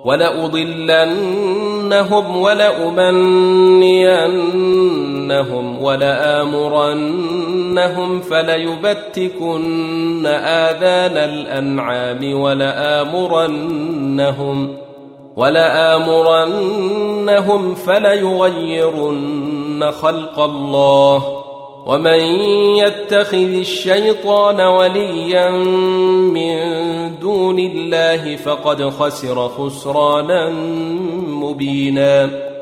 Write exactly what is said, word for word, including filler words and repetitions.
ولأضلنهم ولأمنينهم ولآمرنهم فليبتكن آذان الأنعام ولآمرنهم ولآمرنهم فليغيرن خلق الله ومن يتخذ الشيطان وليا من دون الله فقد خسر خسرانا مبينا.